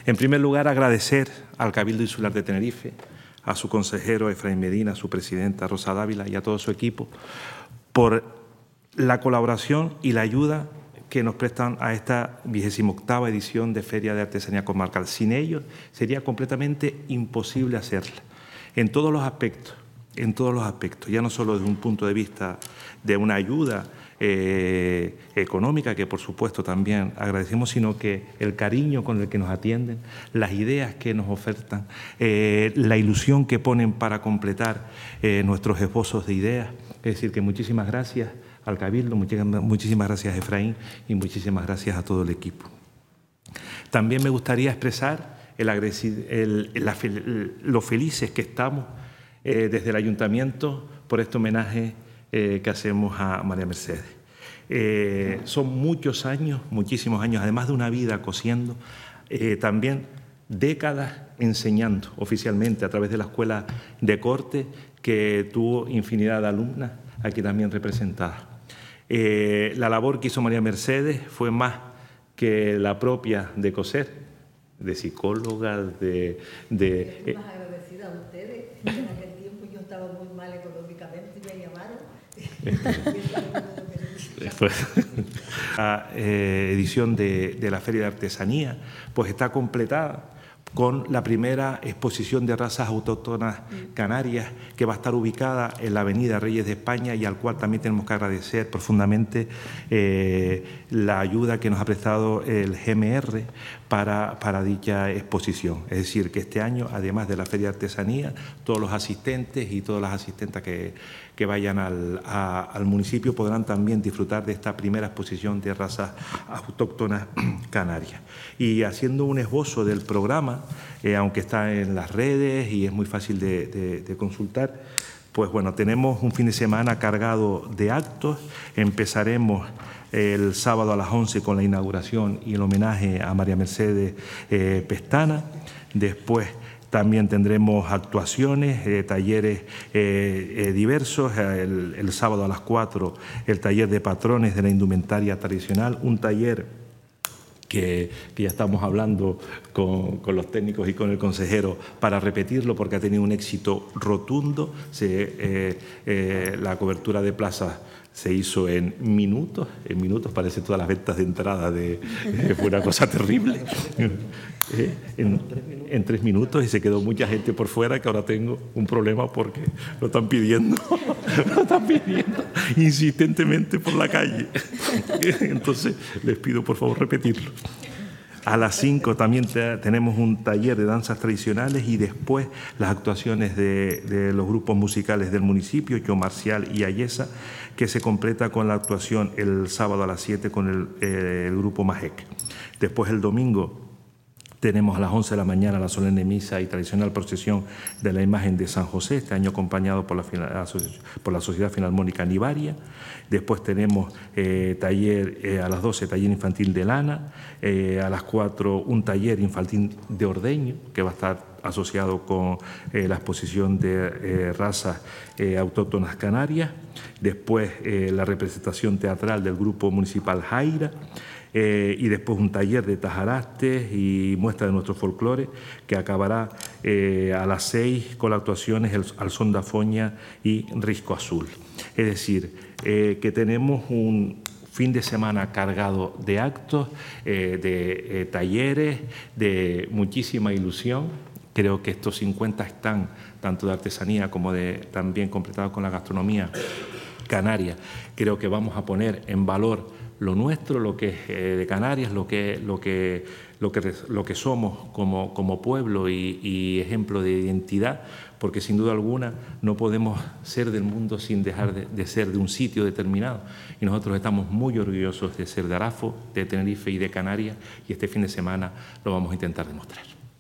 En primer lugar, agradecer al Cabildo Insular de Tenerife, a su consejero Efraín Medina, a su presidenta Rosa Dávila y a todo su equipo por la colaboración y la ayuda que nos prestan a esta 28ª edición de Feria de Artesanía Comarcal. Sin ellos sería completamente imposible hacerla, en todos los aspectos, ya no solo desde un punto de vista de una ayuda económica, que por supuesto también agradecemos, sino que el cariño con el que nos atienden, las ideas que nos ofertan, la ilusión que ponen para completar nuestros esbozos de ideas. Es decir, que muchísimas gracias al Cabildo, muchísimas gracias a Efraín y muchísimas gracias a todo el equipo. También me gustaría expresar lo felices que estamos desde el Ayuntamiento por este homenaje que hacemos a María Mercedes. Son muchos años, muchísimos años, además de una vida cosiendo, también décadas enseñando oficialmente a través de la Escuela de Corte, que tuvo infinidad de alumnas aquí también representadas. La labor que hizo María Mercedes fue más que la propia de coser, de psicóloga, Estoy más agradecida a ustedes. En aquel tiempo yo estaba muy mal económicamente y me llamaron. La edición de la Feria de Artesanía pues está completada con la primera exposición de razas autóctonas canarias, que va a estar ubicada en la Avenida Reyes de España, y al cual también tenemos que agradecer profundamente la ayuda que nos ha prestado el GMR para dicha exposición. Es decir, que este año, además de la Feria de Artesanía, todos los asistentes y todas las asistentas que vayan al municipio podrán también disfrutar de esta primera exposición de razas autóctonas canarias. Y haciendo un esbozo del programa, aunque está en las redes y es muy fácil de consultar, pues bueno, tenemos un fin de semana cargado de actos. Empezaremos el sábado a las 11 con la inauguración y el homenaje a María Mercedes Pestana. Después también tendremos actuaciones, talleres diversos. El sábado a las 4 el taller de patrones de la indumentaria tradicional, un taller que ya estamos hablando con los técnicos y con el consejero para repetirlo, porque ha tenido un éxito rotundo. La cobertura de plazas se hizo en minutos, parece todas las ventas de entrada, fue una cosa terrible. En 3 minutos, y se quedó mucha gente por fuera, que ahora tengo un problema porque lo están pidiendo insistentemente por la calle. Entonces les pido por favor repetirlo. A las 5 también tenemos un taller de danzas tradicionales, y después las actuaciones de los grupos musicales del municipio, Yo Marcial y Ayesa, que se completa con la actuación el sábado a las 7 con el grupo Majek. Después el domingo tenemos a las 11 de la mañana la solemne misa y tradicional procesión de la imagen de San José, este año acompañado por la Sociedad Filarmónica Nivaria. Después tenemos taller a las 12, taller infantil de lana, a las 4 un taller infantil de ordeño, que va a estar asociado con la exposición de razas autóctonas canarias. Después la representación teatral del grupo municipal Jaira. Y después un taller de tajarastes y muestra de nuestro folclore, que acabará a las 6 con las actuaciones Al son da Foña y Risco Azul. Es decir, que tenemos un fin de semana cargado de actos, de talleres, de muchísima ilusión. Creo que estos 50 están tanto de artesanía como también completados con la gastronomía canaria. Creo que vamos a poner en valor lo nuestro, lo que es de Canarias, lo que somos como pueblo y ejemplo de identidad, porque sin duda alguna no podemos ser del mundo sin dejar de ser de un sitio determinado. Y nosotros estamos muy orgullosos de ser de Arafo, de Tenerife y de Canarias, y este fin de semana lo vamos a intentar demostrar.